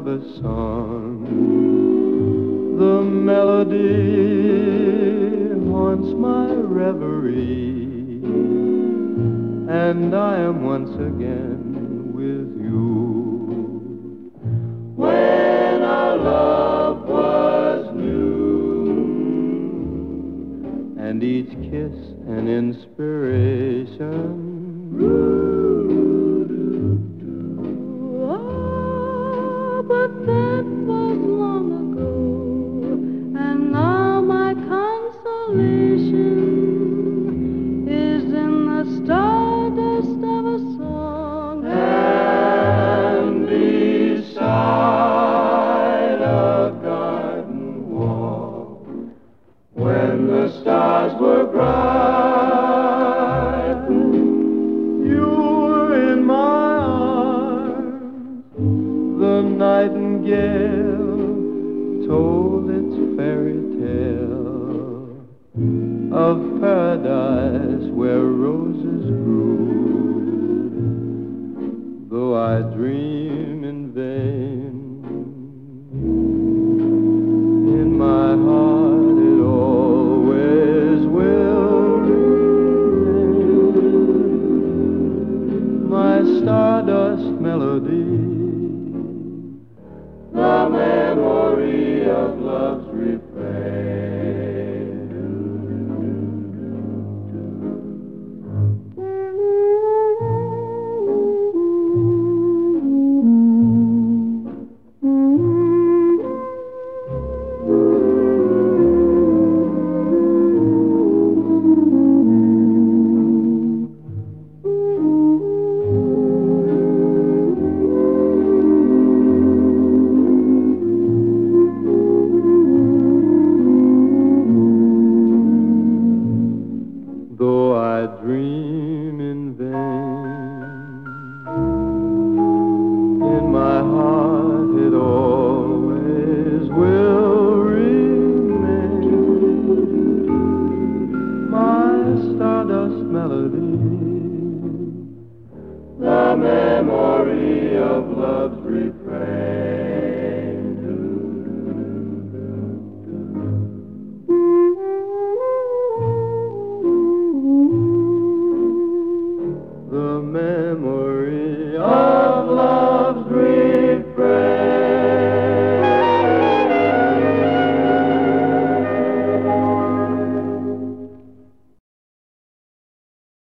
of a song. The melody haunts my reverie, and I am once again with you. When our love was new, and each kiss an inspiration. Oh, but that was long ago, and now my consolation is in the stardust of a song. And beside a garden wall, when the stars were bright, you were in my arms. The nightingale told its fairy tale of paradise where roses grew. Though I dream in vain, in my heart it always will remain. My stardust melody, the memory of love's refrain. Though I dream in vain, in my heart it always will remain. My stardust melody, the memory of love's refrain. The memory of love.